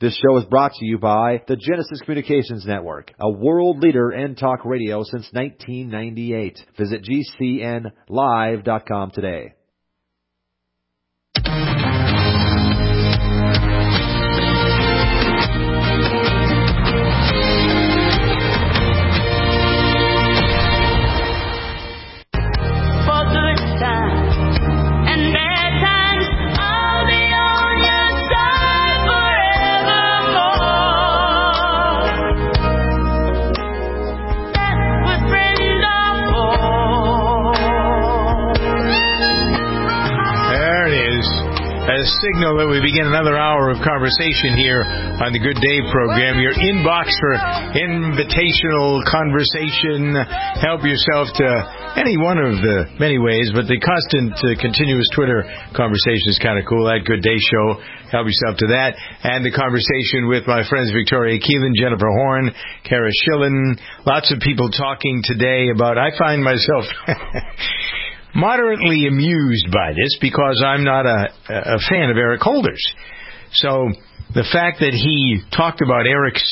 This show is brought to you by the Genesis Communications Network, a world leader in talk radio since 1998. Visit GCNlive.com today. A signal that we begin another hour of conversation here on the Good Day program. Your inbox for invitational conversation. Help yourself to any one of the many ways, but the constant continuous Twitter conversation is kind of cool. That Good Day Show. Help yourself to that. And the conversation with my friends Victoria Keelan, Jennifer Horn, Kara Schillen. Lots of people talking today about, I find myself moderately amused by this because I'm not a fan of Eric Holder's. So the fact that he talked about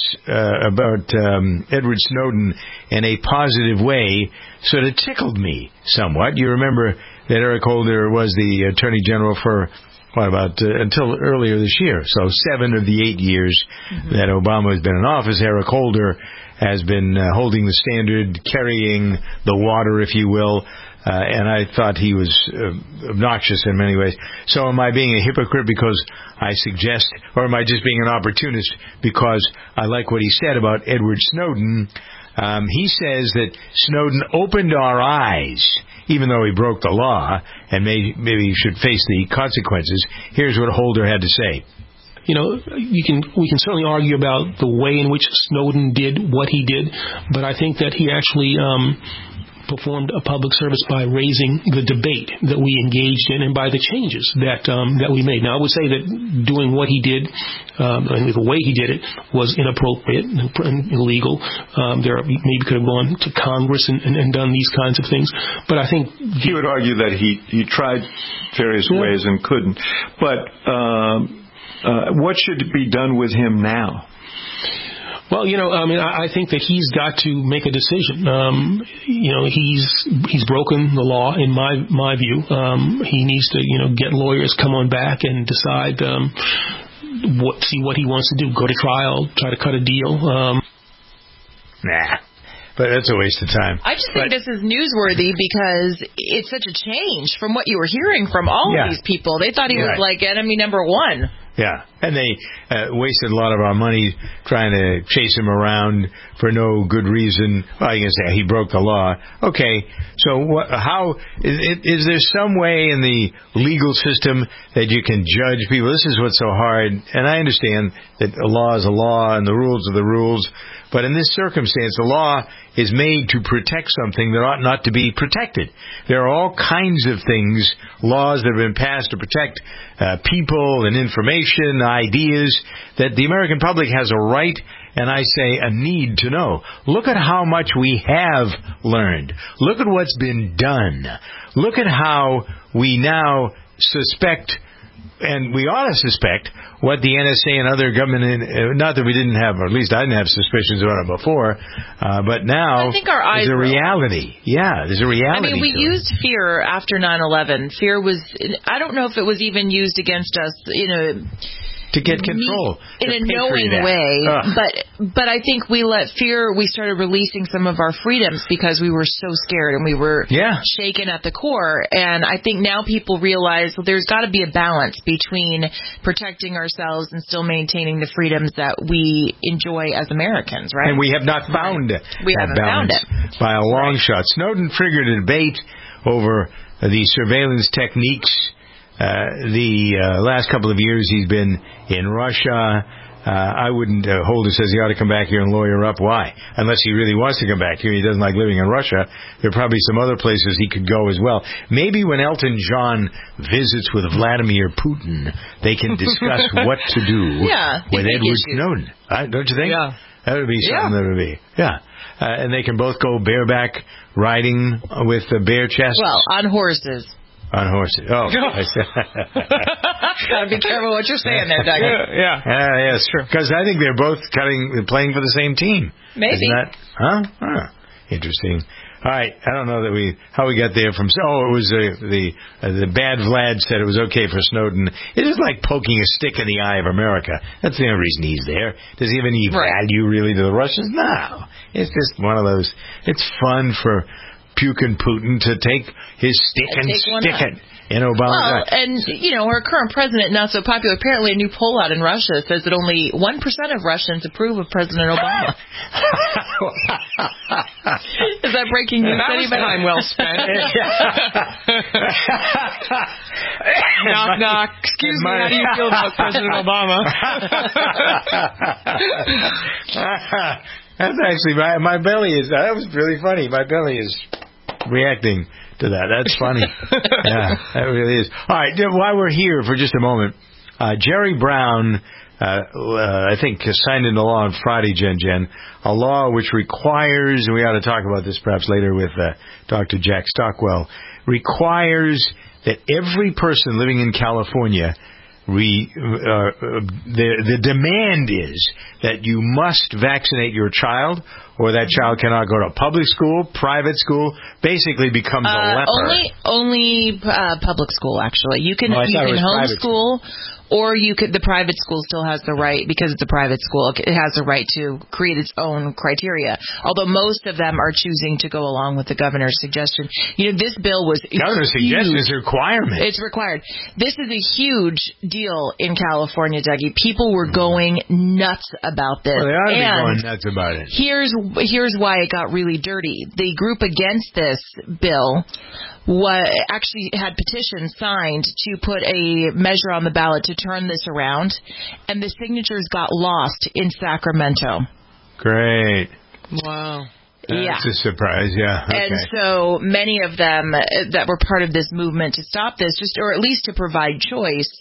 Edward Snowden in a positive way sort of tickled me somewhat. You remember that Eric Holder was the Attorney General for until earlier this year. So 7 of the 8 years that Obama has been in office, Eric Holder has been holding the standard, carrying the water, if you will. And I thought he was obnoxious in many ways. So am I being a hypocrite because I suggest, or am I just being an opportunist because I like what he said about Edward Snowden? He says that Snowden opened our eyes, even though he broke the law, and maybe he should face the consequences. Here's what Holder had to say. You know, we can certainly argue about the way in which Snowden did what he did, but I think that he actually performed a public service by raising the debate that we engaged in and by the changes that we made. Now, I would say that doing what he did and the way he did it was inappropriate and illegal. Maybe could have gone to Congress and done these kinds of things. But I think he would argue that he tried various ways and couldn't. But what should be done with him now? Well, I think that he's got to make a decision. He's broken the law in my view. He needs to, get lawyers, come on back and decide see what he wants to do. Go to trial, try to cut a deal. Nah. But that's a waste of time. I just think this is newsworthy because it's such a change from what you were hearing from all of these people. They thought he was like enemy number one. Yeah, and they wasted a lot of our money trying to chase him around for no good reason. Well, you can say he broke the law. Okay, so how is there some way in the legal system that you can judge people? This is what's so hard, and I understand that a law is a law and the rules are the rules, but in this circumstance, the law is made to protect something that ought not to be protected. There are all kinds of things, laws that have been passed to protect people and information, ideas, that the American public has a right, and I say a need to know. Look at how much we have learned. Look at what's been done. Look at how we now suspect, and we ought to suspect, what the NSA and other government, not that we didn't have, or at least I didn't have suspicions about it before, but now I think our eyes there's a reality. Yeah, there's a reality. I mean, we used fear after 9/11. Fear was, I don't know if it was even used against us, to get control in a knowing way, but I think we started releasing some of our freedoms because we were so scared and we were shaken at the core. And I think now people realize there's got to be a balance between protecting ourselves and still maintaining the freedoms that we enjoy as Americans, right? And we have not found we haven't found it by a long shot. Snowden triggered a debate over the surveillance techniques. The last couple of years he's been in Russia. I wouldn't, Holder says he ought to come back here and lawyer up. Why? Unless he really wants to come back here. He doesn't like living in Russia. There are probably some other places he could go as well. Maybe when Elton John visits with Vladimir Putin, they can discuss what to do with Edward Snowden. Don't you think? Yeah. That would be something that would be. Yeah. And they can both go bareback riding with the bare chests. Well, on horses. On horses. Oh. Gotta be careful what you're saying there, Doug. Yes, sure. Because I think they're both playing for the same team. Maybe. Isn't that? Huh? Interesting. All right, I don't know how we got there from. Oh, it was the bad Vlad said it was okay for Snowden. It is like poking a stick in the eye of America. That's the only reason he's there. Does he have any value really to the Russians? No, it's just one of those. It's fun for puking Putin to take his stick and stick it in Obama. Well, and our current president, not so popular. Apparently, a new poll out in Russia says that only 1% of Russians approve of President Obama. Is that breaking news? That was time well spent. Knock, knock. Excuse me, how do you feel about President Obama? That's actually my belly is. That was really funny. My belly is reacting to that. That's funny. Yeah, that really is. All right, while we're here for just a moment, Jerry Brown, I think, signed into law on Friday, Jen, a law which requires, and we ought to talk about this perhaps later with Dr. Jack Stockwell, requires that every person living in California, the demand is that you must vaccinate your child, or that child cannot go to public school, private school, basically becomes a leper. Only public school, actually. You can homeschool, or the private school still has the right, because it's a private school, it has the right to create its own criteria. Although most of them are choosing to go along with the governor's suggestion. This bill was governor's suggestion is a requirement. It's required. This is a huge deal in California, Dougie. People were going nuts about this. Well, they ought to be going nuts about it. Here's why it got really dirty. The group against this bill actually had petitions signed to put a measure on the ballot to turn this around, and the signatures got lost in Sacramento. Great. Wow. That's a surprise, yeah. Okay. And so many of them that were part of this movement to stop this, or at least to provide choice,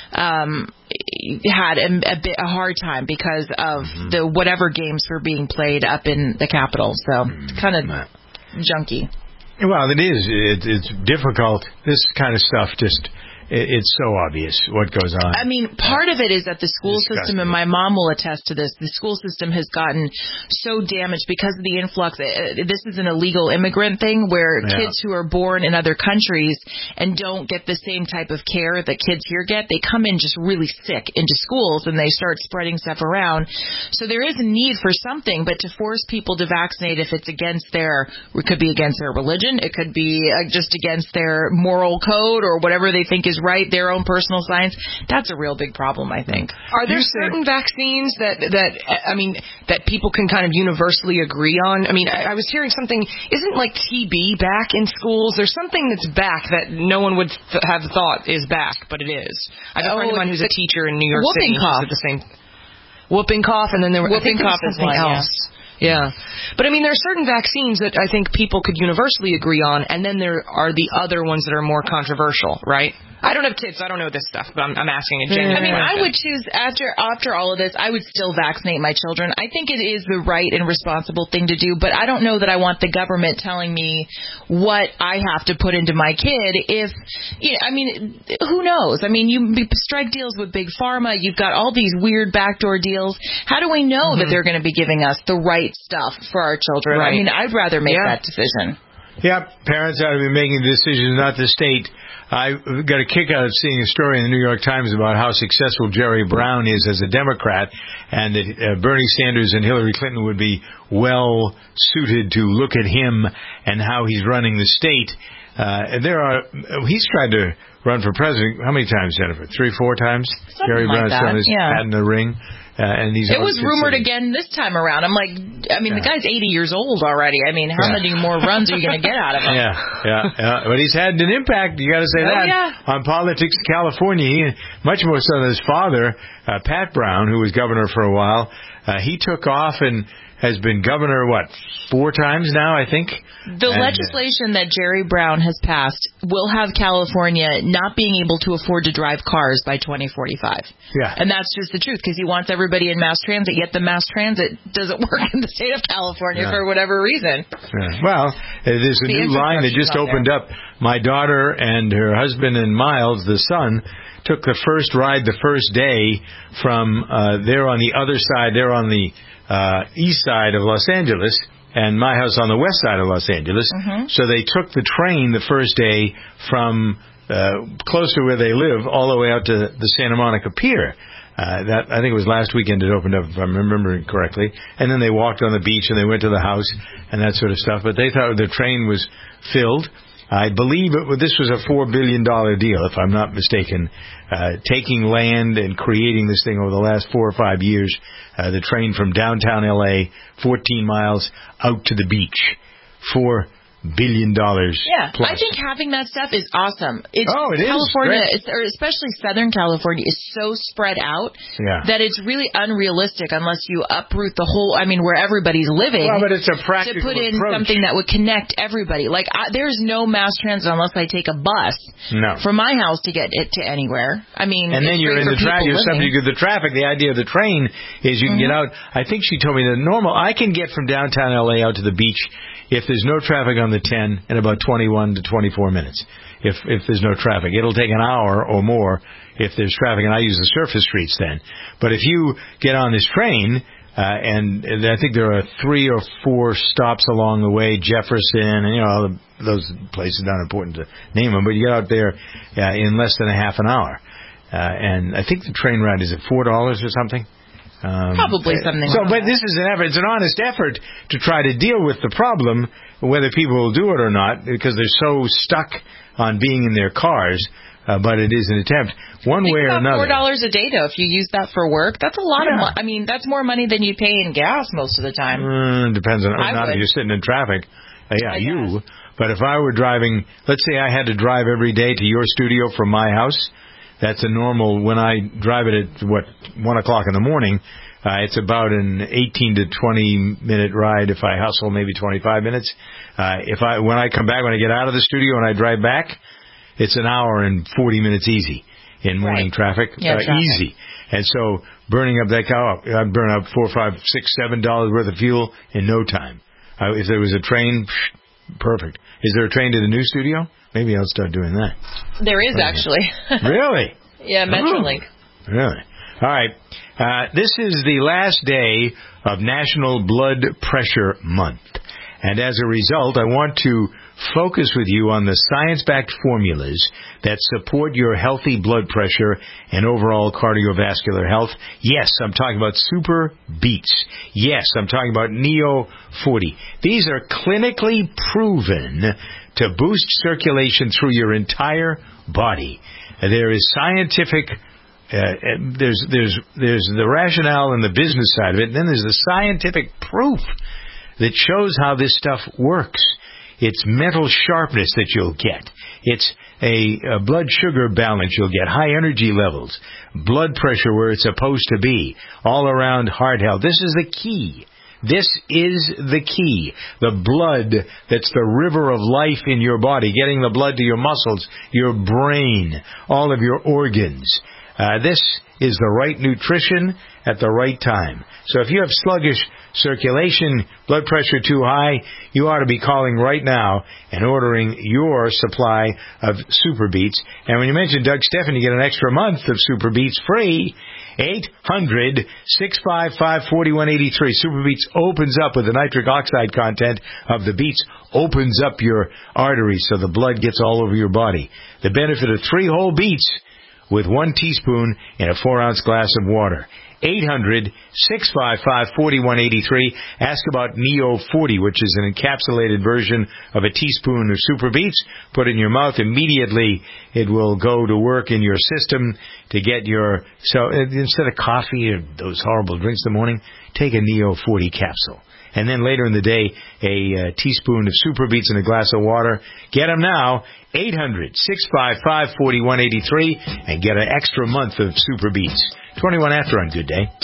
had a hard time because of the whatever games were being played up in the Capitol. So it's kind of junky. Well, it is. It's difficult. This kind of stuff it's so obvious what goes on. I mean, part of it is that the school system, and my mom will attest to this, the school system has gotten so damaged because of the influx. This is an illegal immigrant thing where kids who are born in other countries and don't get the same type of care that kids here get, they come in just really sick into schools and they start spreading stuff around. So there is a need for something, but to force people to vaccinate if it's against it could be against their religion, it could be just against their moral code or whatever they think is right, their own personal science. That's a real big problem, I think. Are there certain vaccines that people can kind of universally agree on? I mean, I was hearing something, isn't like TB back in schools? There's something that's back that no one would have thought is back, but it is. I have a friend of mine who's a teacher in New York City. Whooping cough. The same. Whooping cough, and then there was whooping cough is something else. Yeah. But I mean, there are certain vaccines that I think people could universally agree on, and then there are the other ones that are more controversial, right? I don't have kids, so I don't know this stuff, but I'm asking a genuine question. I would choose, after all of this, I would still vaccinate my children. I think it is the right and responsible thing to do, but I don't know that I want the government telling me what I have to put into my kid who knows? I mean, you strike deals with Big Pharma, you've got all these weird backdoor deals. How do we know that they're going to be giving us the right stuff for our children? Right. I mean, I'd rather make that decision. Yep, parents ought to be making decisions, not the state. I got a kick out of seeing a story in the New York Times about how successful Jerry Brown is as a Democrat, and that Bernie Sanders and Hillary Clinton would be well suited to look at him and how he's running the state. He's tried to run for president. How many times, Jennifer? 3-4 times? Something Jerry like Brown's thrown his hat in the ring. It was rumored again this time around. I'm like, the guy's 80 years old already. I mean, how many more runs are you going to get out of him? Yeah. But he's had an impact, you got to say on politics in California. Much more so than his father, Pat Brown, who was governor for a while. He took off and has been governor, 4 times now, I think? The legislation that Jerry Brown has passed will have California not being able to afford to drive cars by 2045. Yeah. And that's just the truth, because he wants everybody in mass transit, yet the mass transit doesn't work in the state of California for whatever reason. Yeah. Well, there's a new line that just opened up. My daughter and her husband and Miles, the son, took the first ride the first day from they're on the other side. They're on the east side of Los Angeles, and my house on the west side of Los Angeles. Mm-hmm. So they took the train the first day from close to where they live all the way out to the Santa Monica Pier. That I think it was last weekend it opened up, if I'm remembering correctly. And then they walked on the beach and they went to the house and that sort of stuff. But they thought the train was filled. I believe this was a $4 billion deal, if I'm not mistaken, taking land and creating this thing over the last 4 or 5 years. The train from downtown L.A., 14 miles out to the beach. $4 billion. Yeah, plus. I think having that stuff is awesome. It California, is. or especially Southern California, is so spread out that it's really unrealistic unless you uproot the whole, where everybody's living. Well, but it's a practical to put in approach. something that would connect everybody. Like, there's no mass transit unless I take a bus from my house to get it to anywhere. And then you're in the traffic. You're subject to the traffic. The idea of the train is you can get out. I think she told me that I can get from downtown LA out to the beach if there's no traffic on the 10 in about 21 to 24 minutes. If there's no traffic, it'll take an hour or more if there's traffic, and I use the surface streets then. But if you get on this train, and I think there are 3 or 4 stops along the way, Jefferson, and all those places, not important to name them, but you get out there in less than a half an hour. And I think the train ride is at $4 or something. Probably something like that. But this is an effort. It's an honest effort to try to deal with the problem, whether people will do it or not, because they're so stuck on being in their cars. But it is an attempt, one way or another. $4 a day, though, if you use that for work, that's a lot of money. That's more money than you pay in gas most of the time. Depends on not if you're sitting in traffic. But if I were driving, let's say I had to drive every day to your studio from my house. That's a normal, when I drive it at, 1 o'clock in the morning, it's about an 18 to 20-minute ride. If I hustle, maybe 25 minutes. When I come back, when I get out of the studio and I drive back, it's an hour and 40 minutes easy in morning traffic. Easy. And so burning up that car, I'd burn up $4, $5, $6, $7 worth of fuel in no time. If there was a train, perfect. Is there a train to the new studio? Maybe I'll start doing that. There is, actually. Really? Yeah, Metrolink. Really? All right. This is the last day of National Blood Pressure Month. And as a result, I want to focus with you on the science-backed formulas that support your healthy blood pressure and overall cardiovascular health. Yes, I'm talking about Super Beats. Yes, I'm talking about Neo 40. These are clinically proven to boost circulation through your entire body. There is scientific there's the rationale and the business side of it, and then there's the scientific proof that shows how this stuff works. It's mental sharpness that you'll get. It's a blood sugar balance you'll get, high energy levels, blood pressure where it's supposed to be, all around heart health. This is the key. This is the key. The blood that's the river of life in your body, getting the blood to your muscles, your brain, all of your organs. This is the right nutrition at the right time. So if you have sluggish circulation, blood pressure too high, you ought to be calling right now and ordering your supply of Super Beats. And when you mention Doug Stephan, you get an extra month of Super Beats free. 800-655-4183. Super Beats opens up with the nitric oxide content of the beets, opens up your arteries so the blood gets all over your body. The benefit of 3 whole beets with 1 teaspoon in a 4-ounce glass of water. 800-655-4183. Ask about Neo 40, which is an encapsulated version of a teaspoon of Super Beets. Put it in your mouth. Immediately, it will go to work in your system to get your... So instead of coffee or those horrible drinks in the morning, take a Neo 40 capsule. And then later in the day, a teaspoon of Super Beets in a glass of water. Get them now, 800-655-4183, and get an extra month of Super Beets. 21 after on Good Day.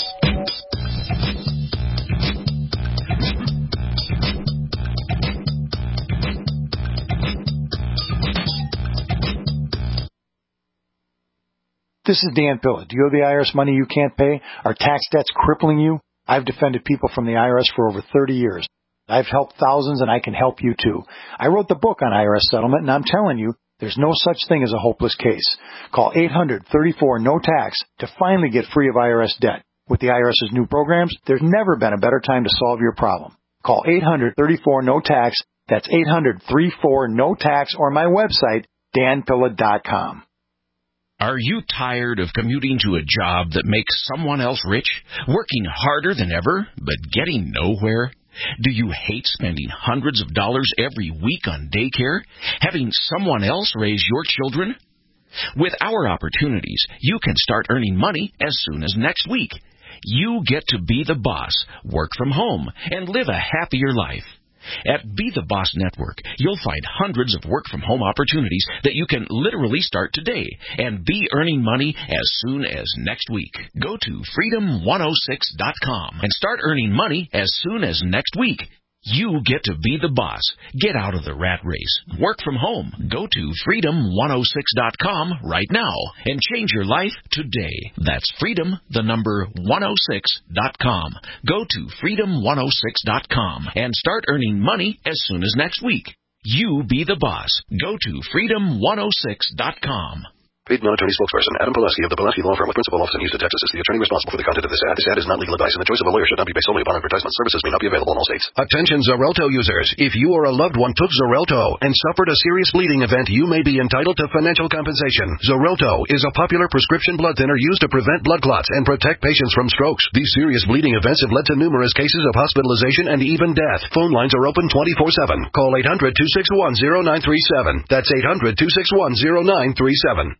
This is Dan Pilla. Do you owe the IRS money you can't pay? Are tax debts crippling you? I've defended people from the IRS for over 30 years. I've helped thousands, and I can help you too. I wrote the book on IRS settlement, and I'm telling you, there's no such thing as a hopeless case. Call 800-34-NO-TAX to finally get free of IRS debt. With the IRS's new programs, there's never been a better time to solve your problem. Call 800-34-NO-TAX. That's 800-34-NO-TAX, or my website, danpilla.com. Are you tired of commuting to a job that makes someone else rich, working harder than ever, but getting nowhere? Do you hate spending hundreds of dollars every week on daycare, having someone else raise your children? With our opportunities, you can start earning money as soon as next week. You get to be the boss, work from home, and live a happier life. At Be the Boss Network, you'll find hundreds of work-from-home opportunities that you can literally start today and be earning money as soon as next week. Go to freedom106.com and start earning money as soon as next week. You get to be the boss. Get out of the rat race. Work from home. Go to freedom106.com right now and change your life today. That's freedom106.com. Go to freedom106.com and start earning money as soon as next week. You be the boss. Go to freedom106.com. Paid non-attorney spokesperson Adam Pileski of the Pileski Law Firm with principal office in Houston, Texas, is the attorney responsible for the content of this ad. This ad is not legal advice, and the choice of a lawyer should not be based solely upon advertisement. Services may not be available in all states. Attention Xarelto users. If you or a loved one took Xarelto and suffered a serious bleeding event, you may be entitled to financial compensation. Xarelto is a popular prescription blood thinner used to prevent blood clots and protect patients from strokes. These serious bleeding events have led to numerous cases of hospitalization and even death. Phone lines are open 24/7. Call 800-261-0937. That's 800-261-0937.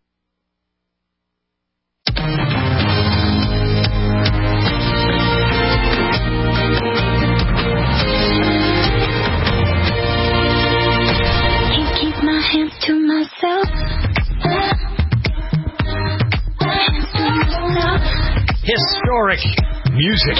To myself. Historic music.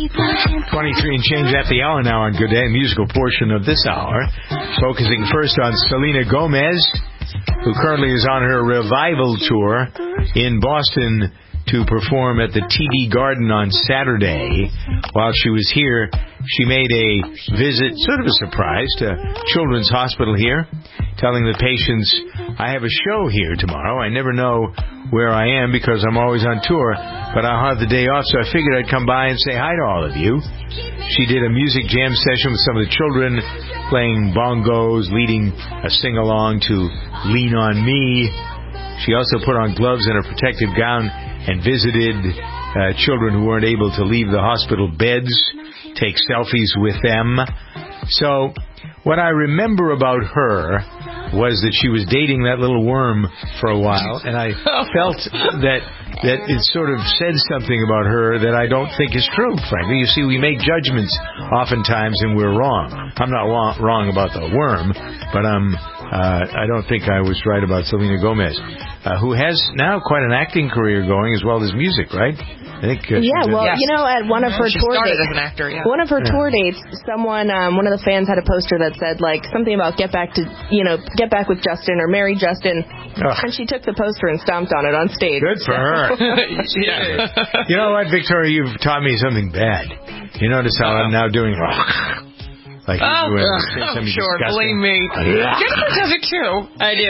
23 and change at the hour now on Good Day, musical portion of this hour. Focusing first on Selena Gomez, who currently is on her revival tour in Boston to perform at the TD Garden on Saturday. While she was here, she made a visit, sort of a surprise, to Children's Hospital here, telling the patients, I have a show here tomorrow. I never know where I am because I'm always on tour, but I'll have the day off, so I figured I'd come by and say hi to all of you. She did a music jam session with some of the children, playing bongos, leading a sing-along to Lean on Me. She also put on gloves and a protective gown and visited children who weren't able to leave the hospital beds, take selfies with them. So what I remember about her was that she was dating that little worm for a while, and I felt that it sort of said something about her that I don't think is true, frankly. You see, we make judgments oftentimes, and we're wrong. I'm not wrong about the worm, but I don't think I was right about Selena Gomez, who has now quite an acting career going as well as music, right? I think. You know, at one of her tour dates, as an actor, one of her tour dates, someone, one of the fans had a poster that said like something about get back with Justin or marry Justin, and she took the poster and stomped on it on stage. Good for her. Yeah. You know what, Victoria? You've taught me something bad. You notice how I'm now doing like you do sure, disgusting. Blame me. Jennifer does it too. I do.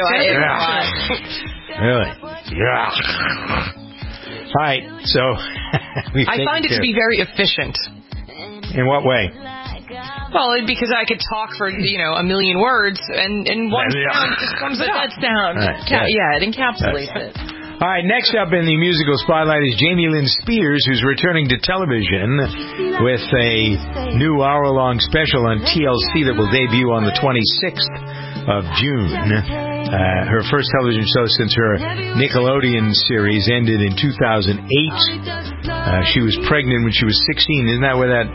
Really? Yeah. All right, so I find it to be very efficient. In what way? Well, because I could talk for, a million words, and one sound just comes out. That sound. Right, it encapsulates it. All right, next up in the musical spotlight is Jamie Lynn Spears, who's returning to television with a new hour-long special on TLC that will debut on the 26th of June. Her first television show since her Nickelodeon series ended in 2008. She was pregnant when she was 16. Isn't that where that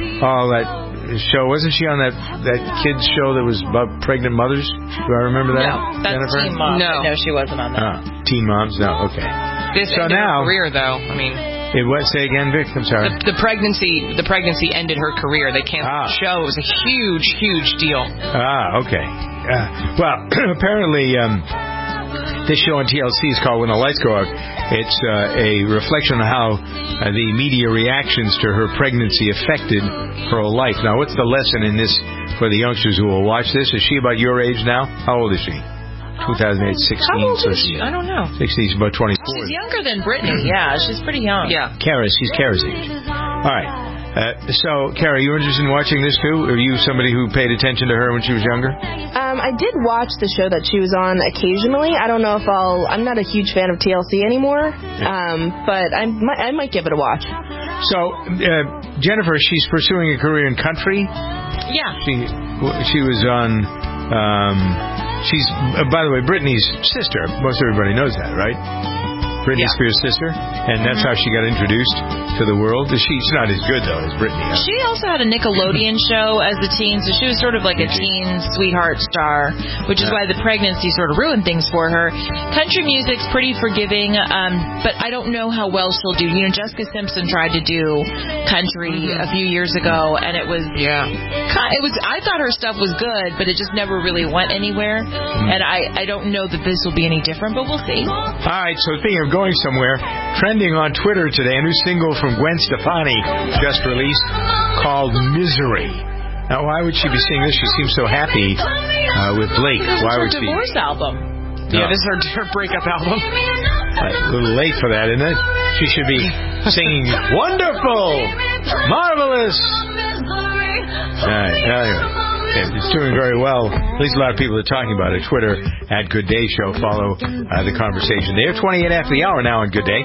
show, wasn't she on that kids show that was about pregnant mothers? Do I remember that? No, that's Jennifer? Teen Moms. No, she wasn't on that. Teen Moms? No, okay. This ended her career, though. I mean, say again, Vic? I'm sorry. The pregnancy ended her career. They canceled the show. It was a huge, huge deal. Okay. Well, apparently This show on TLC is called When the Lights Go Out. It's a reflection on how the media reactions to her pregnancy affected her whole life. Now, what's the lesson in this for the youngsters who will watch this? Is she about your age now? How old is she? 2008, 16. How old is she? I don't know. 16, she's about 24. She's younger than Brittany. Yeah, she's pretty young. Yeah. She's Kara's age. All right. So, Kara, you interested in watching this too? Are you somebody who paid attention to her when she was younger? I did watch the show that she was on occasionally. I don't know if I'm not a huge fan of TLC anymore, but I might give it a watch. So, Jennifer, she's pursuing a career in country. Yeah. She was on. She's, by the way, Britney's sister. Most everybody knows that, right? Britney Spears' sister, and that's how she got introduced to the world. She's not as good, though, as Britney. Huh? She also had a Nickelodeon show as a teen, so she was sort of like a teen sweetheart star, which is why the pregnancy sort of ruined things for her. Country music's pretty forgiving, but I don't know how well she'll do. You know, Jessica Simpson tried to do country a few years ago, and it was... I thought her stuff was good, but it just never really went anywhere, and I don't know that this will be any different, but we'll see. All right, so speaking of going somewhere, trending on Twitter today, a new single from Gwen Stefani just released called Misery. Now, why would she be singing this? She seems so happy with Blake. Why would she? It's her divorce album. Yeah, this is her breakup album. A little late for that, isn't it? She should be singing wonderful, marvelous. All right, anyway. It's doing very well. At least a lot of people are talking about it. Twitter at Good Day Show. Follow the conversation there. 28 after the hour now on Good Day.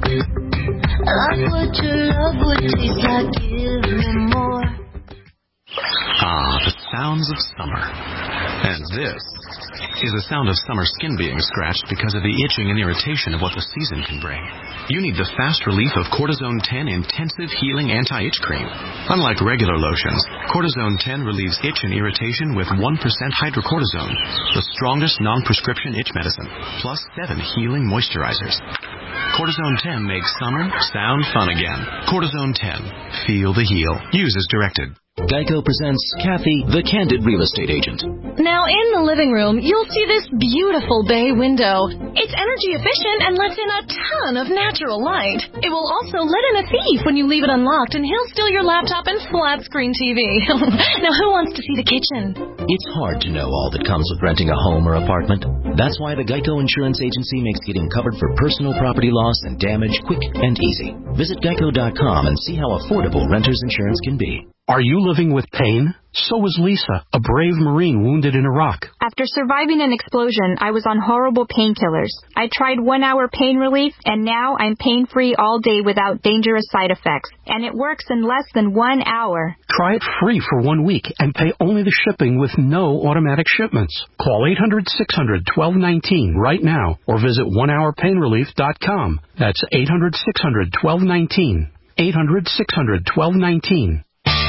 The sounds of summer. And this is the sound of summer skin being scratched because of the itching and irritation of what the season can bring. You need the fast relief of Cortisone 10 Intensive Healing Anti-Itch Cream. Unlike regular lotions, Cortisone 10 relieves itch and irritation with 1% hydrocortisone, the strongest non-prescription itch medicine, plus 7 healing moisturizers. Cortisone 10 makes summer sound fun again. Cortisone 10. Feel the heal. Use as directed. Geico presents Kathy, the Candid Real Estate Agent. Now, in the living room, you'll see this beautiful bay window. It's energy efficient and lets in a ton of natural light. It will also let in a thief when you leave it unlocked, and he'll steal your laptop and flat-screen TV. Now, who wants to see the kitchen? It's hard to know all that comes with renting a home or apartment. That's why the Geico Insurance Agency makes getting covered for personal property loss and damage quick and easy. Visit geico.com and see how affordable renter's insurance can be. Are you living with pain? So was Lisa, a brave Marine wounded in Iraq. After surviving an explosion, I was on horrible painkillers. I tried 1 hour pain relief, and now I'm pain-free all day without dangerous side effects. And it works in less than 1 hour. Try it free for 1 week and pay only the shipping with no automatic shipments. Call 800-600-1219 right now or visit onehourpainrelief.com. That's 800-600-1219. 800-600-1219.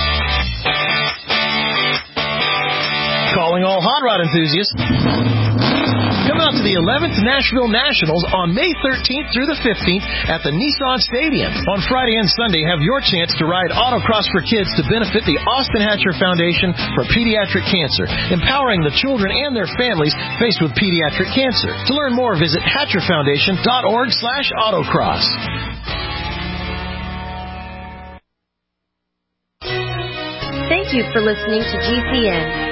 Calling all hot rod enthusiasts. Come out to the 11th Nashville Nationals on May 13th through the 15th at the Nissan Stadium. On Friday and Sunday, have your chance to ride autocross for kids to benefit the Austin Hatcher Foundation for Pediatric Cancer, empowering the children and their families faced with pediatric cancer. To learn more, visit hatcherfoundation.org/autocross. Thank you for listening to GCN.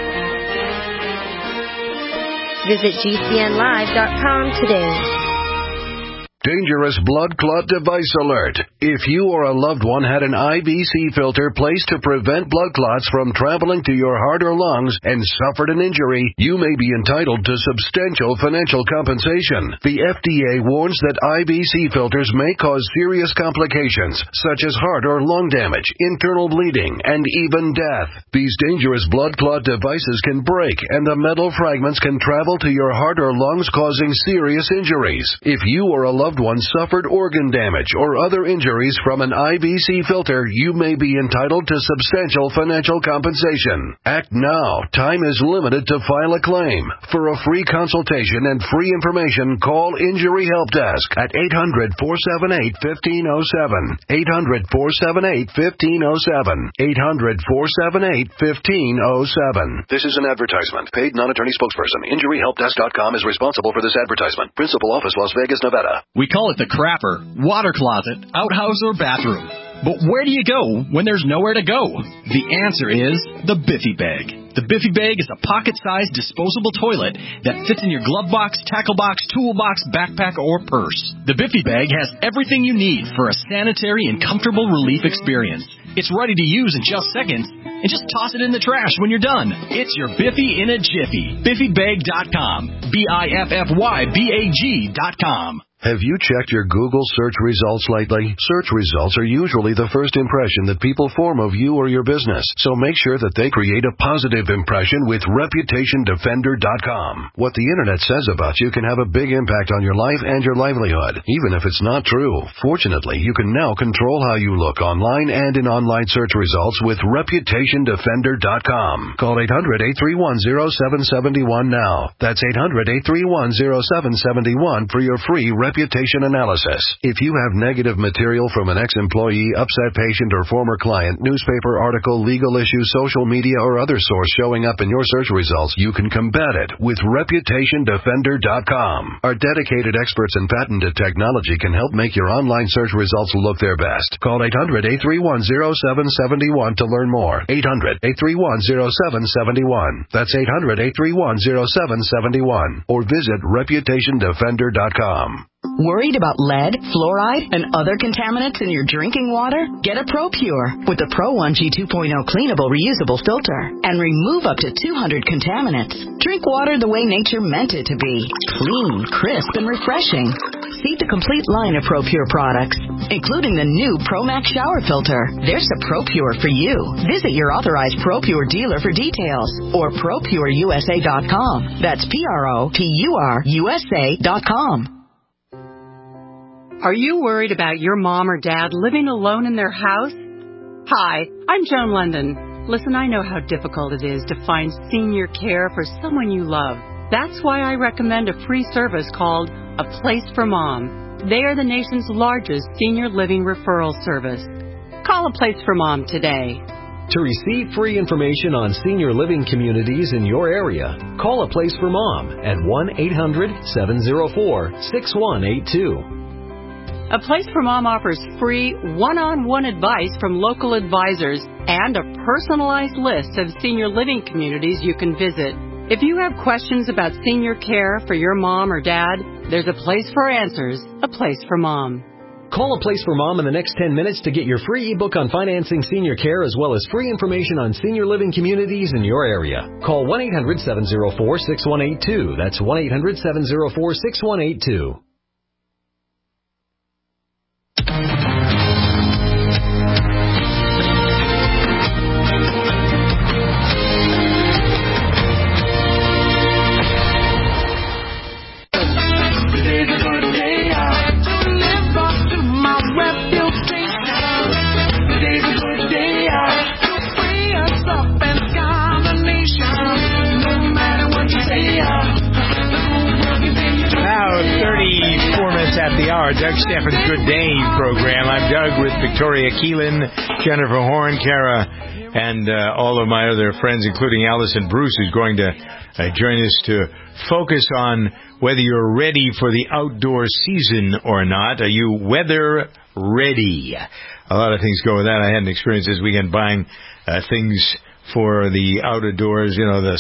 Visit GCNlive.com today. Dangerous blood clot device alert. If you or a loved one had an IVC filter placed to prevent blood clots from traveling to your heart or lungs and suffered an injury, you may be entitled to substantial financial compensation. The FDA warns that IVC filters may cause serious complications, such as heart or lung damage, internal bleeding, and even death. These dangerous blood clot devices can break, and the metal fragments can travel to your heart or lungs, causing serious injuries. If you or a loved loved one suffered organ damage or other injuries from an IBC filter, you may be entitled to substantial financial compensation. Act now. Time is limited to file a claim. For a free consultation and free information, call Injury Help Desk at 800-478-1507. 800-478-1507. 800-478-1507. This is an advertisement. Paid non-attorney spokesperson. InjuryHelpDesk.com is responsible for this advertisement. Principal office, Las Vegas, Nevada. We call it the crapper, water closet, outhouse, or bathroom. But where do you go when there's nowhere to go? The answer is the Biffy Bag. The Biffy Bag is a pocket-sized disposable toilet that fits in your glove box, tackle box, toolbox, backpack, or purse. The Biffy Bag has everything you need for a sanitary and comfortable relief experience. It's ready to use in just seconds, and just toss it in the trash when you're done. It's your Biffy in a jiffy. BiffyBag.com. BiffyBag.com. Have you checked your Google search results lately? Search results are usually the first impression that people form of you or your business, so make sure that they create a positive impression with ReputationDefender.com. What the Internet says about you can have a big impact on your life and your livelihood, even if it's not true. Fortunately, you can now control how you look online and in online search results with ReputationDefender.com. Call 800-831-0771 now. That's 800-831-0771 for your free reputation analysis. If you have negative material from an ex-employee, upset patient, or former client, newspaper article, legal issue, social media, or other source showing up in your search results, you can combat it with ReputationDefender.com. Our dedicated experts in patented technology can help make your online search results look their best. Call 800-831-0771 to learn more. 800-831-0771. That's 800-831-0771. Or visit ReputationDefender.com. Worried about lead, fluoride, and other contaminants in your drinking water? Get a ProPure with the Pro 1G 2.0 cleanable reusable filter and remove up to 200 contaminants. Drink water the way nature meant it to be. Clean, crisp, and refreshing. See the complete line of ProPure products, including the new ProMax shower filter. There's a ProPure for you. Visit your authorized ProPure dealer for details or ProPureUSA.com. That's ProPureUSA.com. Are you worried about your mom or dad living alone in their house? Hi, I'm Joan London. Listen, I know how difficult it is to find senior care for someone you love. That's why I recommend a free service called A Place for Mom. They are the nation's largest senior living referral service. Call A Place for Mom today. To receive free information on senior living communities in your area, call A Place for Mom at 1-800-704-6182. A Place for Mom offers free one-on-one advice from local advisors and a personalized list of senior living communities you can visit. If you have questions about senior care for your mom or dad, there's a place for answers, A Place for Mom. Call A Place for Mom in the next 10 minutes to get your free ebook on financing senior care as well as free information on senior living communities in your area. Call 1-800-704-6182. That's 1-800-704-6182. At the hour, Doug Steffen's Good Day program. I'm Doug with Victoria Keelan, Jennifer Horn, Kara, and all of my other friends, including Allison Bruce, who's going to join us to focus on whether you're ready for the outdoor season or not. Are you weather ready? A lot of things go with that. I had an experience this weekend buying things for the outdoors, you know, the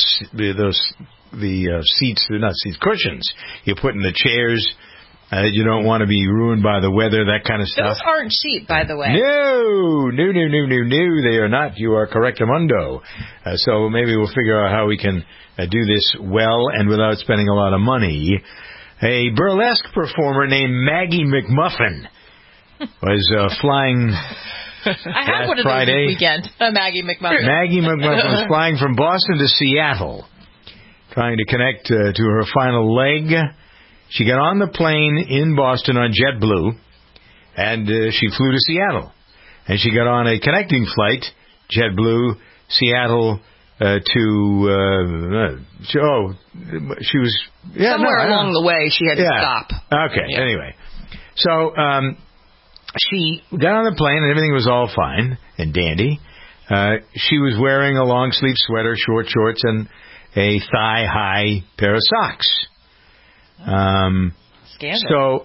seats, not seats, cushions you put in the chairs. You don't want to be ruined by the weather, that kind of stuff. Those aren't cheap, by the way. No. They are not. You are correctamundo. So maybe we'll figure out how we can do this well and without spending a lot of money. A burlesque performer named Maggie McMuffin was flying I had one of Friday. those this weekend, Maggie McMuffin. Maggie McMuffin was flying from Boston to Seattle, trying to connect to her final leg. She got on the plane in Boston on JetBlue, and she flew to Seattle. And she got on a connecting flight, JetBlue, Seattle, she was... Somewhere along the way, she had to stop. Okay, anyway. So, she got on the plane, and everything was all fine and dandy. She was wearing a long-sleeve sweater, short shorts, and a thigh-high pair of socks. Scandal.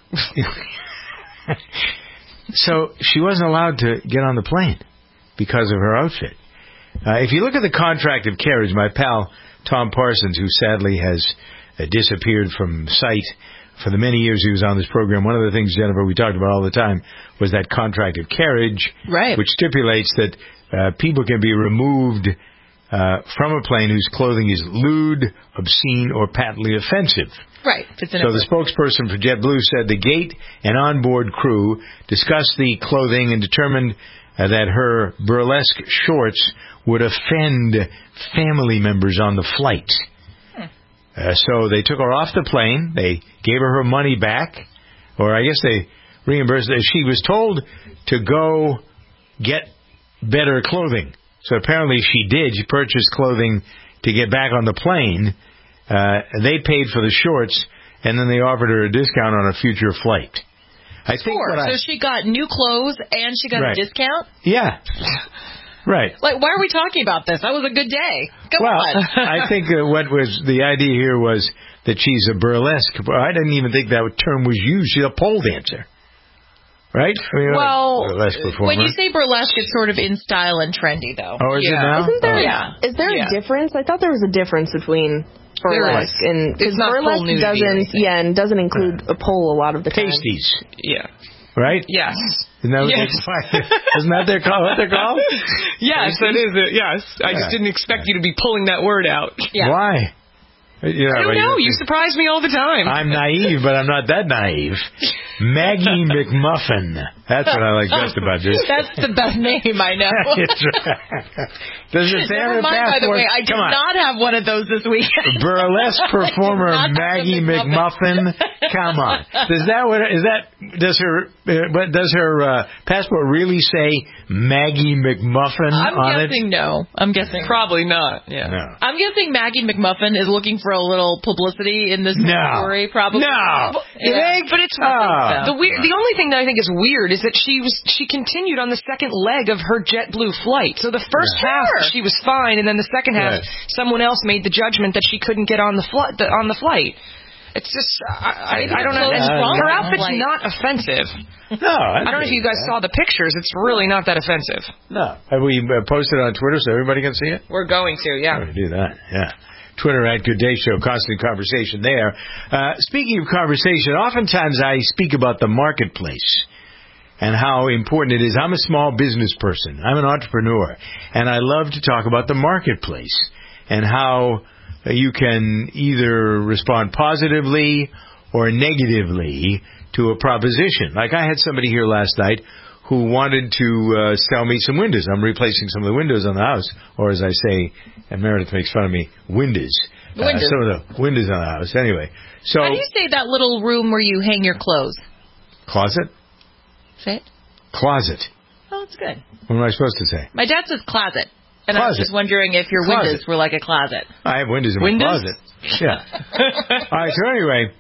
So she wasn't allowed to get on the plane because of her outfit. If you look at the contract of carriage, my pal Tom Parsons, who sadly has disappeared from sight for the many years he was on this program, one of the things, Jennifer, we talked about all the time was that contract of carriage, which stipulates that people can be removed from a plane whose clothing is lewd, obscene, or patently offensive. Right. So the spokesperson for JetBlue said the gate and onboard crew discussed the clothing and determined that her burlesque shorts would offend family members on the flight. So they took her off the plane. They gave her money back, or I guess they reimbursed her. She was told to go get better clothing. So apparently she did. She purchased clothing to get back on the plane. They paid for the shorts, and then they offered her a discount on a future flight. So she got new clothes and she got a discount? Yeah. Right. Like, why are we talking about this? That was a good day. Come on. I think what was the idea here was that she's a burlesque. I didn't even think that term was used. She's a pole dancer. Right? I mean, burlesque performer. When you say burlesque, it's sort of in style and trendy, though. Oh, is it now? Is there a difference? I thought there was a difference between burlesque and it's not burlesque doesn't include a pole a lot of the time. Pasties. Yeah. Right? Yes. Isn't that what they're called? What they're called? Yes, that is it. Yes. I just didn't expect you to be pulling that word out. Yeah. Why? I don't know. You surprise me all the time. I'm naive, but I'm not that naive. Maggie McMuffin. That's what I like best about this. That's the best name I know. Does it say on her passport? By the way, I did not have one of those this week. Burlesque performer Maggie McMuffin. Come on. Does her passport really say Maggie McMuffin on it? I'm guessing no. I'm guessing probably not. Yeah. No. I'm guessing Maggie McMuffin is looking for a little publicity in this story. Probably. No. But it's the only thing that I think is weird is that she continued on the second leg of her JetBlue flight. So the first half she was fine, and then the second half someone else made the judgment that she couldn't get on the flight. It's just I don't know. Her outfit's not offensive. No, I don't know if you guys saw the pictures. It's really not that offensive. No. Have we posted on Twitter so everybody can see it? We're going to, yeah. We're going to do that, yeah. Twitter at Good Day Show, constant conversation there. Speaking of conversation, oftentimes I speak about the marketplace and how important it is. I'm a small business person. I'm an entrepreneur, and I love to talk about the marketplace and how you can either respond positively or negatively to a proposition. Like I had somebody here last night who wanted to sell me some windows. I'm replacing some of the windows on the house, or as I say, and Meredith makes fun of me, windows. Some of the windows on the house. Anyway, so how do you say that little room where you hang your clothes? Closet. Fit. Closet. Oh, that's good. What am I supposed to say? My dad says closet. And I was just wondering if your windows were like a closet. I have windows in my closet. Yeah. All right. So anyway,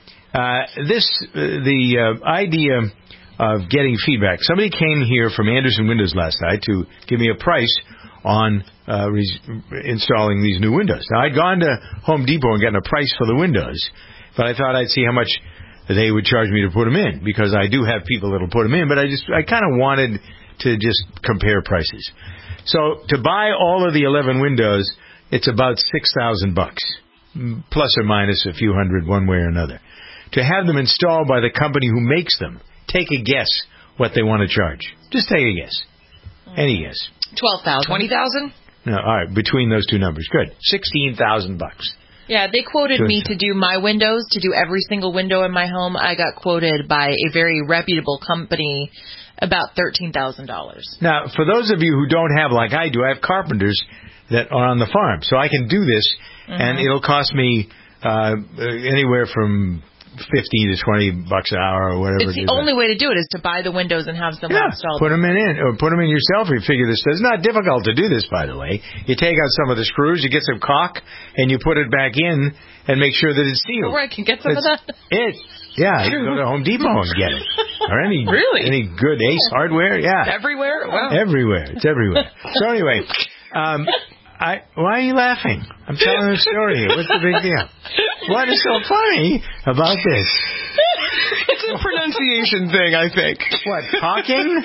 the idea of getting feedback. Somebody came here from Anderson Windows last night to give me a price on installing these new windows. Now I'd gone to Home Depot and gotten a price for the windows, but I thought I'd see how much they would charge me to put them in, because I do have people that'll put them in, but I kind of wanted to just compare prices. So to buy all of the 11 windows, it's about $6,000, plus or minus a few hundred one way or another. To have them installed by the company who makes them, take a guess what they want to charge. Just take a guess. Any guess. 12,000. 20,000? No, all right, between those two numbers. Good. $16,000. Yeah, they quoted me to do my windows, to do every single window in my home. I got quoted by a very reputable company about $13,000. Now, for those of you who don't have, like I do, I have carpenters that are on the farm, so I can do this, and it'll cost me anywhere from $15 to $20 an hour or whatever. It's the only way to do it is to buy the windows and have someone install put them in, or put them in yourself. You figure this. It's not difficult to do this, by the way. You take out some of the screws, you get some caulk, and you put it back in and make sure that it's sealed. Where I can get some of that? Yeah, you can go to Home Depot and get it. Or any good Ace Hardware. Yeah. Everywhere? Wow. Everywhere. It's everywhere. So anyway, why are you laughing? I'm telling a story here. What's the big deal? What is so funny about this? It's a pronunciation thing, I think. What, talking?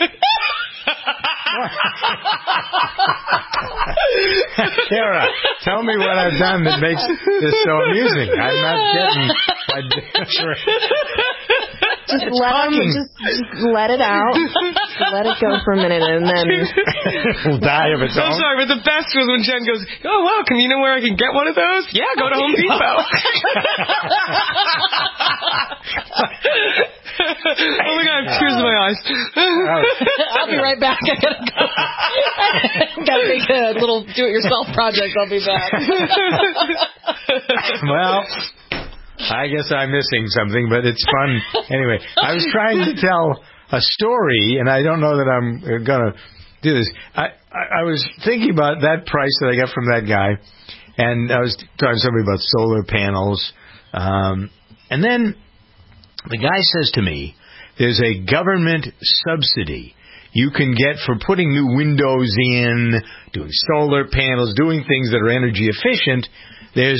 Kara, tell me what I've done that makes this so amusing. I'm not getting my just let it out. Just let it go for a minute, and then it'll die of its own. I'm sorry, but the best was when Jen goes, "Oh wow, can you know where I can get one of those?" Yeah, go to Home Depot. Oh my God, tears in my eyes. I'll be right back. I gotta go. Gotta make a little do-it-yourself project. I'll be back. Well, I guess I'm missing something, but it's fun. Anyway, I was trying to tell a story, and I don't know that I'm going to do this. I was thinking about that price that I got from that guy, and I was talking to somebody about solar panels. And then the guy says to me, there's a government subsidy you can get for putting new windows in, doing solar panels, doing things that are energy efficient. There's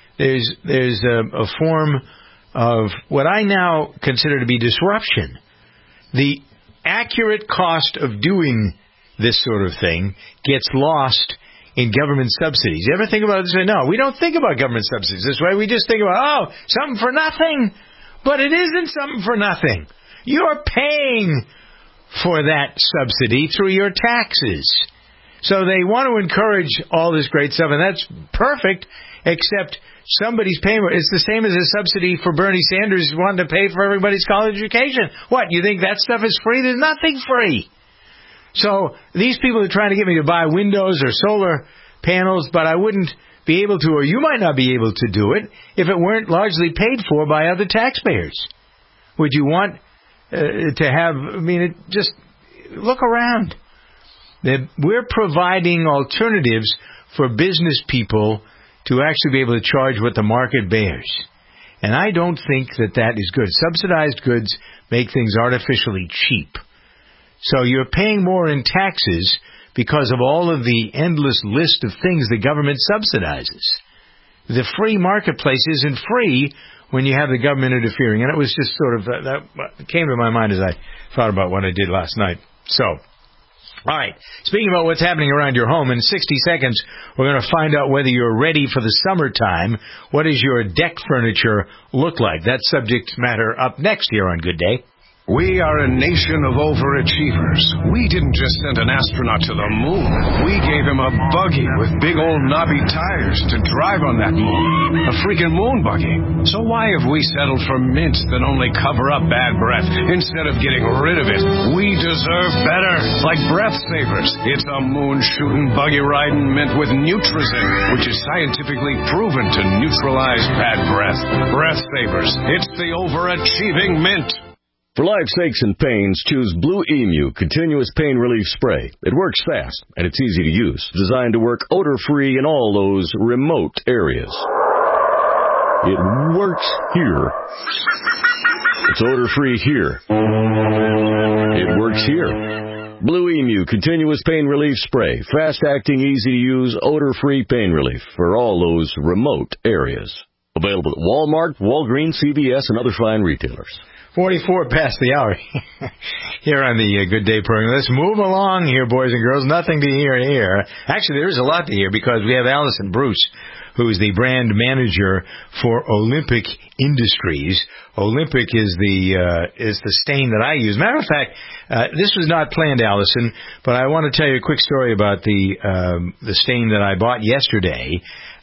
a form of what I now consider to be disruption. The accurate cost of doing this sort of thing gets lost in government subsidies. You ever think about it this way? No, we don't think about government subsidies this way. We just think about, something for nothing. But it isn't something for nothing. You're paying for that subsidy through your taxes. So they want to encourage all this great stuff, and that's perfect, except somebody's paying for it. It's the same as a subsidy for Bernie Sanders wanting to pay for everybody's college education. What, you think that stuff is free? There's nothing free. So these people are trying to get me to buy windows or solar panels, but I wouldn't be able to, or you might not be able to do it if it weren't largely paid for by other taxpayers. Would you want to have, just look around. We're providing alternatives for business people to actually be able to charge what the market bears. And I don't think that is good. Subsidized goods make things artificially cheap. So you're paying more in taxes because of all of the endless list of things the government subsidizes. The free marketplace isn't free when you have the government interfering. And it was just sort of, that came to my mind as I thought about what I did last night. So, all right. Speaking about what's happening around your home, in 60 seconds, we're going to find out whether you're ready for the summertime. What does your deck furniture look like? That subject matter up next here on Good Day. We are a nation of overachievers. We didn't just send an astronaut to the moon. We gave him a buggy with big old knobby tires to drive on that moon. A freaking moon buggy. So why have we settled for mints that only cover up bad breath instead of getting rid of it? We deserve better. Like Breath Savers. It's a moon-shooting, buggy-riding mint with Nutrizin, which is scientifically proven to neutralize bad breath. Breath Savers. It's the overachieving mint. For life's aches and pains, choose Blue Emu Continuous Pain Relief Spray. It works fast, and it's easy to use. Designed to work odor-free in all those remote areas. It works here. It's odor-free here. It works here. Blue Emu Continuous Pain Relief Spray. Fast-acting, easy-to-use, odor-free pain relief for all those remote areas. Available at Walmart, Walgreens, CVS, and other fine retailers. 44 past the hour here on the Good Day program. Let's move along here, boys and girls. Nothing to hear here. Actually, there is a lot to hear because we have Allison Bruce, who is the brand manager for Olympic Industries. Olympic is the stain that I use. Matter of fact, this was not planned, Allison, but I want to tell you a quick story about the stain that I bought yesterday.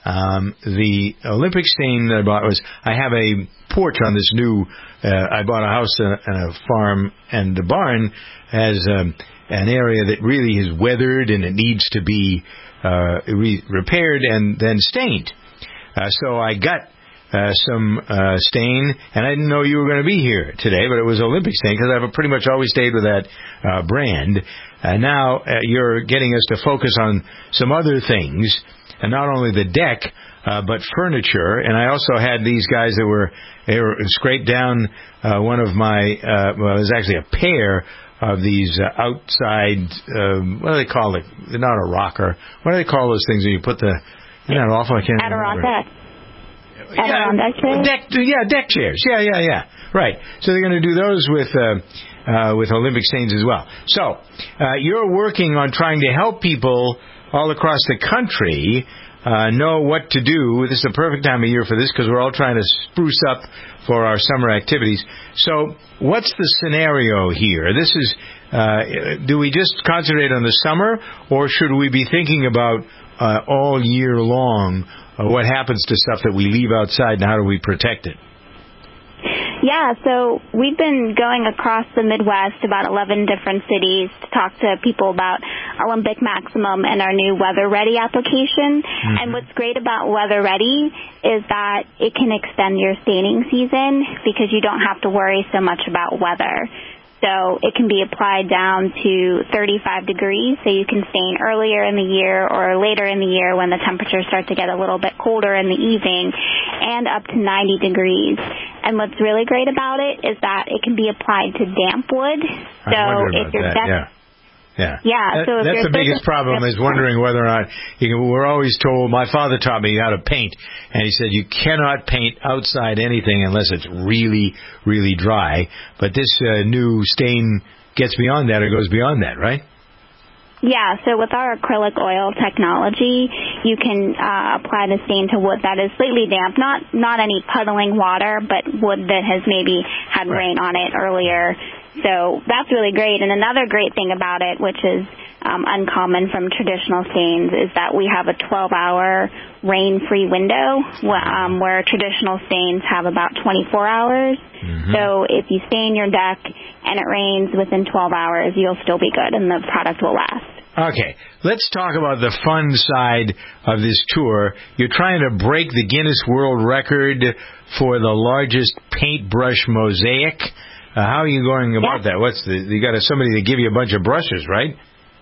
The Olympic stain that I bought was, I have a porch on this new, I bought a house and a farm, and the barn has an area that really is weathered and it needs to be repaired and then stained. So I got some stain, and I didn't know you were going to be here today, but it was Olympic stain because I've pretty much always stayed with that brand. Now you're getting us to focus on some other things, and not only the deck, but furniture. And I also had these guys that were scraped down one of my, well, it was actually a pair of these outside, what do they call it? They're not a rocker. What do they call those things when you put the, isn't that awful? I can't remember. Adirondack chairs? Deck chairs. Yeah. Right. So they're going to do those with Olympic stains as well. So you're working on trying to help people all across the country know what to do. This is the perfect time of year for this because we're all trying to spruce up for our summer activities. So what's the scenario here? This is, do we just concentrate on the summer, or should we be thinking about all year long what happens to stuff that we leave outside and how do we protect it? Yeah, so we've been going across the Midwest, about 11 different cities, to talk to people about Olympic Maximum and our new Weather Ready application. Mm-hmm. And what's great about Weather Ready is that it can extend your staining season because you don't have to worry so much about weather. So it can be applied down to 35 degrees, so you can stain earlier in the year or later in the year when the temperatures start to get a little bit colder in the evening, and up to 90 degrees. And what's really great about it is that it can be applied to damp wood. So if your deck... Yeah. So that's the biggest problem is wondering whether or not we're always told. My father taught me how to paint, and he said you cannot paint outside anything unless it's really, really dry. But this new stain gets beyond that, or goes beyond that, right? Yeah, so with our acrylic oil technology, you can apply the stain to wood that is slightly damp, not any puddling water, but wood that has maybe had rain on it earlier. So that's really great. And another great thing about it, which is uncommon from traditional stains, is that we have a 12-hour rain-free window where traditional stains have about 24 hours. Mm-hmm. So if you stain your deck and it rains within 12 hours, you'll still be good and the product will last. Okay, let's talk about the fun side of this tour. You're trying to break the Guinness World Record for the largest paintbrush mosaic. How are you going about that? You got somebody to give you a bunch of brushes, right?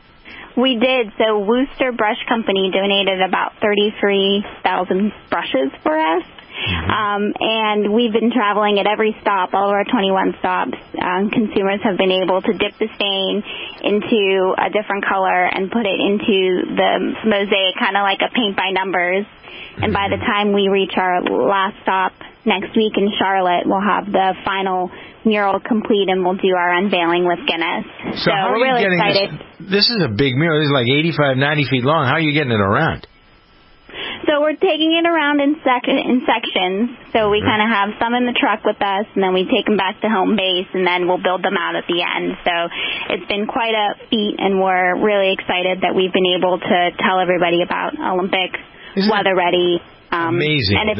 We did. So Wooster Brush Company donated about 33,000 brushes for us. Mm-hmm. And we've been traveling at every stop, all of our 21 stops. Consumers have been able to dip the stain into a different color and put it into the mosaic, kind of like a paint by numbers. Mm-hmm. And by the time we reach our last stop next week in Charlotte, we'll have the final mural complete and we'll do our unveiling with Guinness. So we're really excited. This is a big mural. This is like 85, 90 feet long. How are you getting it around? So we're taking it around in sections. So we kind of have some in the truck with us, and then we take them back to home base, and then we'll build them out at the end. So it's been quite a feat, and we're really excited that we've been able to tell everybody about Olympic Weather Ready. Amazing. And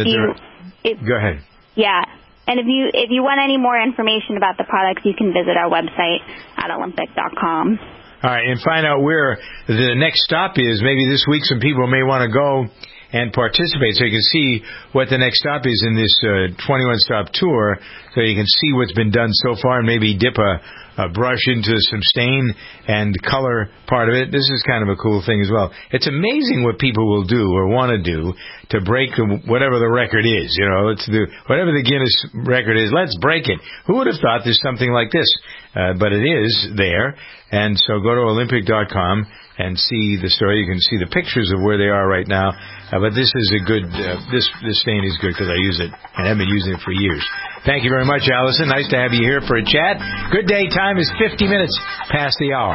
Go ahead. Yeah. And if you want any more information about the products, you can visit our website at Olympic.com. All right, and find out where the next stop is. Maybe this week some people may want to go and participate so you can see what the next stop is in this 21-stop tour, so you can see what's been done so far and maybe dip a brush into some stain and color part of it. This is kind of a cool thing as well. It's amazing what people will do or want to do to break whatever the record is. You know, whatever the Guinness record is, let's break it. Who would have thought there's something like this? But it is there. And so go to Olympic.com and see the story. You can see the pictures of where they are right now. But this is a good, this stain is good because I use it and have been using it for years. Thank you very much, Allison. Nice to have you here for a chat. Good day. Time is 50 minutes past the hour.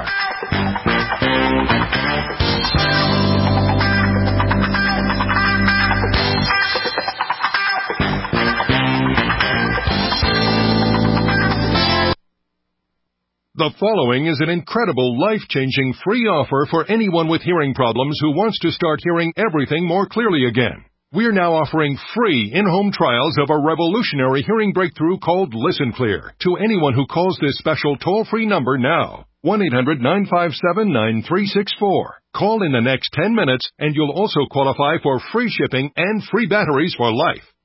The following is an incredible, life-changing free offer for anyone with hearing problems who wants to start hearing everything more clearly again. We're now offering free in-home trials of a revolutionary hearing breakthrough called Listen Clear to anyone who calls this special toll-free number now, 1-800-957-9364. Call in the next 10 minutes and you'll also qualify for free shipping and free batteries for life.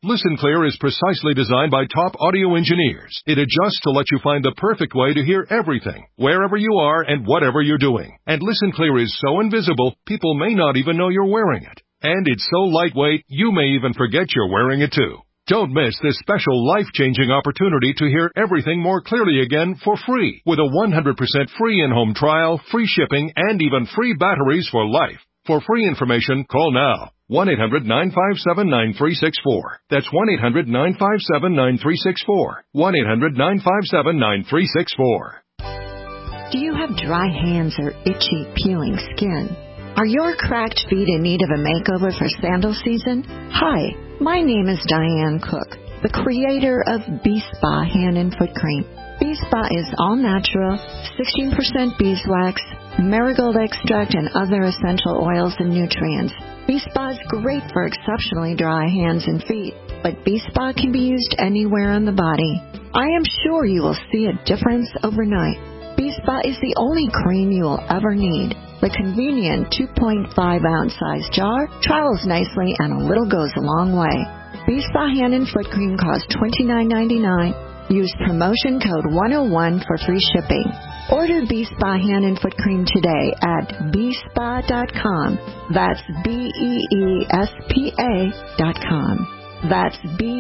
Listen Clear is precisely designed by top audio engineers. It adjusts to let you find the perfect way to hear everything, wherever you are and whatever you're doing. And Listen Clear is so invisible, people may not even know you're wearing it. And it's so lightweight, you may even forget you're wearing it too. Don't miss this special life-changing opportunity to hear everything more clearly again for free with a 100% free in-home trial, free shipping, and even free batteries for life. For free information, call now. 1-800-957-9364. That's 1-800-957-9364. 1-800-957-9364. Do you have dry hands or itchy, peeling skin? Are your cracked feet in need of a makeover for sandal season? Hi, my name is Diane Cook, the creator of B-Spa Hand and Foot Cream. B-Spa is all natural, 16% beeswax, marigold extract, and other essential oils and nutrients. B-Spa is great for exceptionally dry hands and feet, but B-Spa can be used anywhere on the body. I am sure you will see a difference overnight. B-Spa is the only cream you will ever need. The convenient 2.5-ounce size jar travels nicely and a little goes a long way. B-Spa Hand and Foot Cream costs $29.99. Use promotion code 101 for free shipping. Order B-Spa Hand and Foot Cream today at BeSpa.com. That's BeESPA.com. That's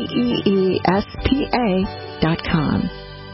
BeESPA.com.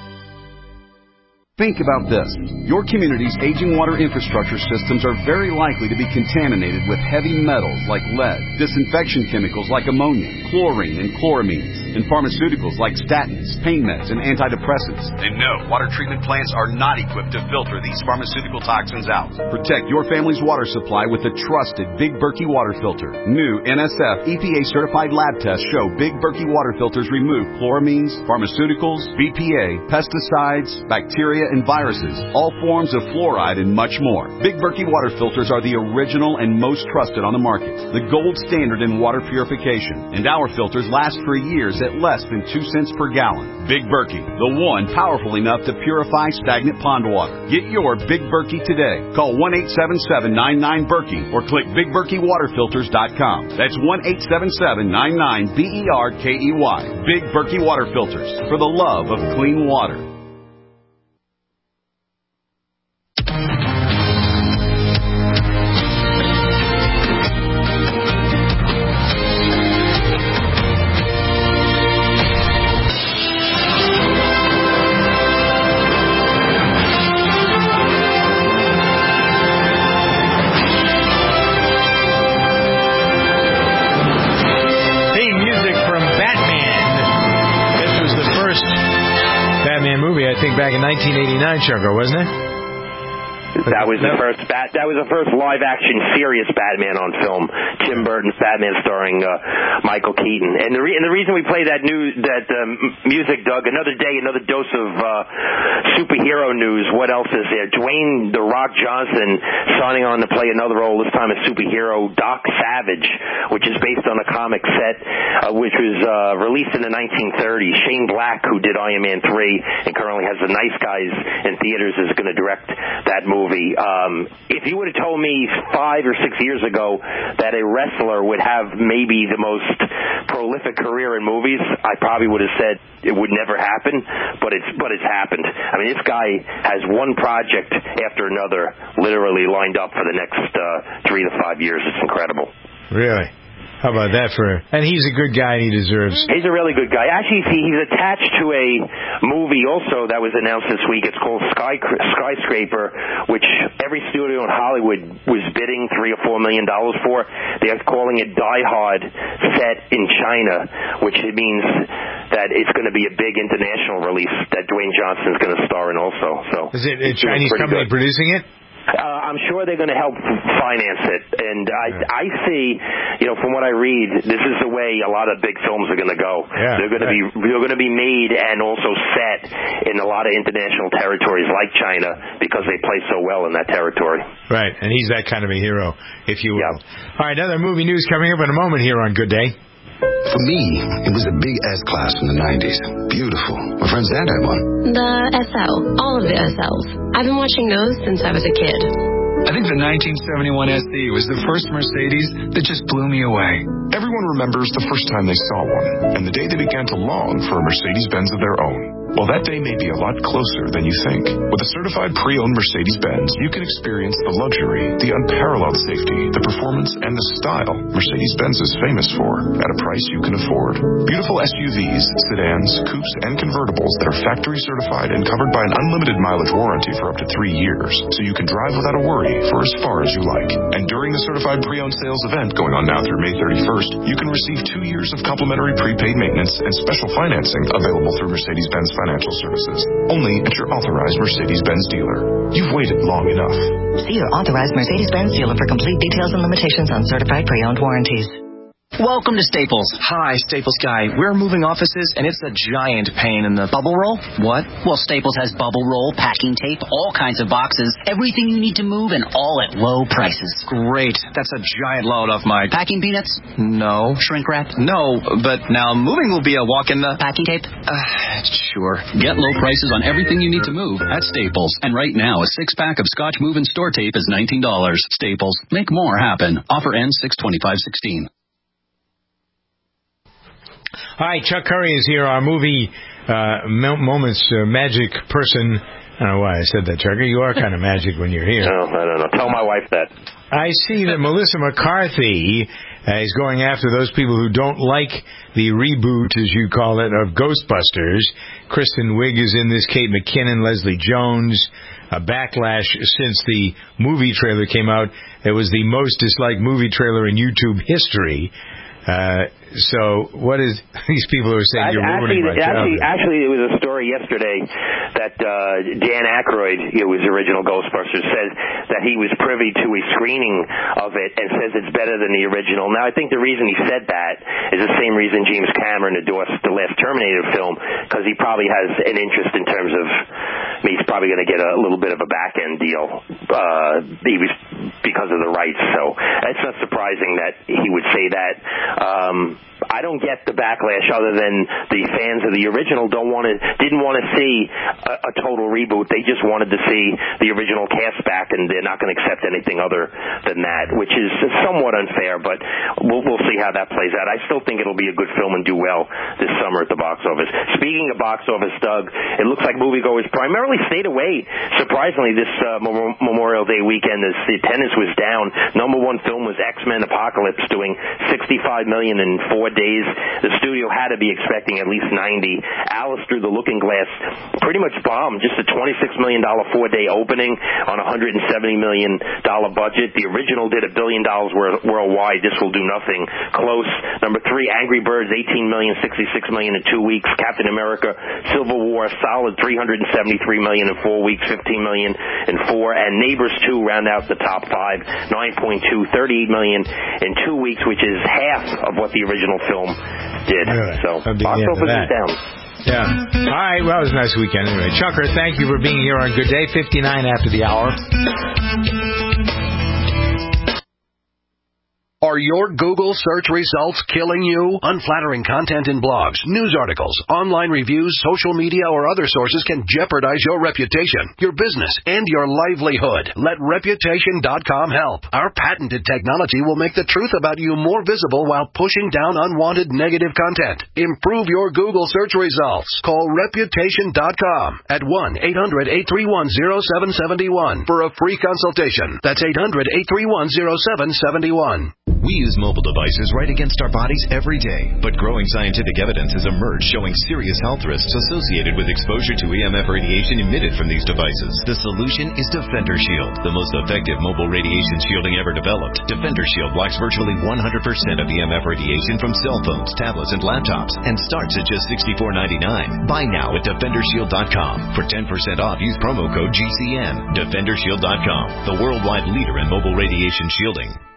Think about this. Your community's aging water infrastructure systems are very likely to be contaminated with heavy metals like lead, disinfection chemicals like ammonia, chlorine and chloramines, and pharmaceuticals like statins, pain meds, and antidepressants. And no, water treatment plants are not equipped to filter these pharmaceutical toxins out. Protect your family's water supply with the trusted Big Berkey water filter. New NSF EPA-certified lab tests show Big Berkey water filters remove chloramines, pharmaceuticals, BPA, pesticides, bacteria, and viruses, all forms of fluoride, and much more. Big Berkey water filters are the original and most trusted on the market, the gold standard in water purification, and our filters last for years at less than 2 cents per gallon. Big Berkey, the one powerful enough to purify stagnant pond water. Get your Big Berkey today. Call 1-877-99-BERKEY or click BigBerkeyWaterFilters.com. That's 1-877-99-BERKEY. Big Berkey Water Filters, for the love of clean water. Back in 1989, Choco, wasn't it? That was the first live action serious Batman on film. Tim Burton's Batman starring Michael Keaton. And the reason we play that music, Doug, another day, another dose of superhero news. What else is there? Dwayne "The Rock" Johnson signing on to play another role, this time as superhero Doc Savage, which is based on a comic set which was released in the 1930s. Shane Black, who did Iron Man 3 and currently has The Nice Guys in theaters, is going to direct that movie. If you would have told me 5 or 6 years ago that a wrestler would have maybe the most prolific career in movies, I probably would have said it would never happen, but it's happened. I mean, this guy has one project after another literally lined up for the next 3 to 5 years. It's incredible. Really? How about that and he's a good guy and he deserves. He's a really good guy. Actually, he's attached to a movie also that was announced this week. It's called Skyscraper, which every studio in Hollywood was bidding $3 or $4 million for. They're calling it Die Hard, set in China, which means that it's going to be a big international release that Dwayne Johnson's going to star in also. So is it a Chinese company producing it? I'm sure they're going to help finance it, and I see, from what I read, this is the way a lot of big films are going to go. Yeah, they're going to be made and also set in a lot of international territories like China because they play so well in that territory. Right, and he's that kind of a hero, if you will. Yep. All right, other movie news coming up in a moment here on Good Day. For me, it was a big S-Class from the 90s. Beautiful. My friend's dad had one. The SL. All of the SLs. I've been watching those since I was a kid. I think the 1971 SE was the first Mercedes that just blew me away. Everyone remembers the first time they saw one, and the day they began to long for a Mercedes-Benz of their own. Well, that day may be a lot closer than you think. With a certified pre-owned Mercedes-Benz, you can experience the luxury, the unparalleled safety, the performance, and the style Mercedes-Benz is famous for at a price you can afford. Beautiful SUVs, sedans, coupes, and convertibles that are factory certified and covered by an unlimited mileage warranty for up to 3 years, so you can drive without a worry for as far as you like. And during the certified pre-owned sales event going on now through May 31st, you can receive 2 years of complimentary prepaid maintenance and special financing available through Mercedes-Benz Financial Services, only at your authorized Mercedes-Benz dealer. You've waited long enough. See your authorized Mercedes-Benz dealer for complete details and limitations on certified pre-owned warranties. Welcome to Staples. Hi, Staples guy. We're moving offices, and it's a giant pain in the... Bubble roll? What? Well, Staples has bubble roll, packing tape, all kinds of boxes, everything you need to move, and all at low prices. Great. That's a giant load off my... Packing peanuts? No. Shrink wrap? No, but now moving will be a walk in the... Packing tape? Sure. Get low prices on everything you need to move at Staples. And right now, a 6-pack of Scotch Move and Store tape is $19. Staples. Make more happen. Offer ends 6/25/16. Hi, Chuck Curry is here, our movie moments magic person. I don't know why I said that, Chuck. You are kind of magic when you're here. No, I don't know. Tell my wife that. I see that Melissa McCarthy is going after those people who don't like the reboot, as you call it, of Ghostbusters. Kristen Wiig is in this, Kate McKinnon, Leslie Jones. A backlash since the movie trailer came out. It was the most disliked movie trailer in YouTube history. So what is these people who are saying you're ruining my childhood? Actually, it was a story yesterday that Dan Aykroyd, who was the original Ghostbusters, said that he was privy to a screening of it and says it's better than the original. Now, I think the reason he said that is the same reason James Cameron endorsed the last Terminator film, because he probably has an interest in terms of he's probably going to get a little bit of a back-end deal because of the rights. So it's not surprising that he would say that. I don't get the backlash other than the fans of the original didn't want to see a total reboot. They just wanted to see the original cast back, and they're not going to accept anything other than that, which is somewhat unfair, but we'll see how that plays out. I still think it'll be a good film and do well this summer at the box office. Speaking of box office, Doug, it looks like moviegoers primarily stayed away, surprisingly, this Memorial Day weekend as the attendance was down. Number one film was X-Men Apocalypse, doing $65 million in 4 days. The studio had to be expecting at least 90. Alice Through the Looking Glass pretty much bombed. Just a $26 million 4-day opening on a $170 million budget. The original did $1 billion worldwide. This will do nothing close. Number 3, Angry Birds, $18 million, $66 million in 2 weeks. Captain America, Civil War, solid $373 million in 4 weeks, $15 million in 4. And Neighbors 2 round out the top 5, 9.2, $38 million in 2 weeks, which is half of what the original film did. Really? So box office is down. Yeah. All right. Well, it was a nice weekend anyway. Chucker, thank you for being here on Good Day. 59 after the hour. Are your Google search results killing you? Unflattering content in blogs, news articles, online reviews, social media, or other sources can jeopardize your reputation, your business, and your livelihood. Let Reputation.com help. Our patented technology will make the truth about you more visible while pushing down unwanted negative content. Improve your Google search results. Call Reputation.com at 1-800-831-0771 for a free consultation. That's 800-831-0771. We use mobile devices right against our bodies every day, but growing scientific evidence has emerged showing serious health risks associated with exposure to EMF radiation emitted from these devices. The solution is Defender Shield, the most effective mobile radiation shielding ever developed. Defender Shield blocks virtually 100% of EMF radiation from cell phones, tablets, and laptops, and starts at just $64.99. Buy now at DefenderShield.com. For 10% off, use promo code GCN. DefenderShield.com, the worldwide leader in mobile radiation shielding.